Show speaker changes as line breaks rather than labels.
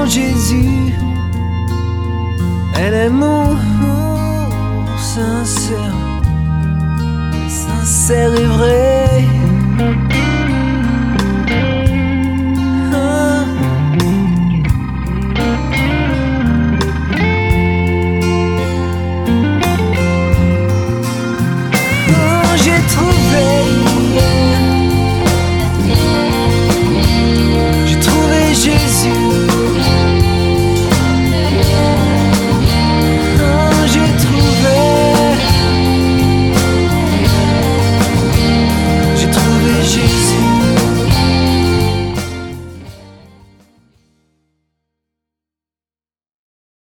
en Jésus. Elle est mon sincère, sincère et vrai.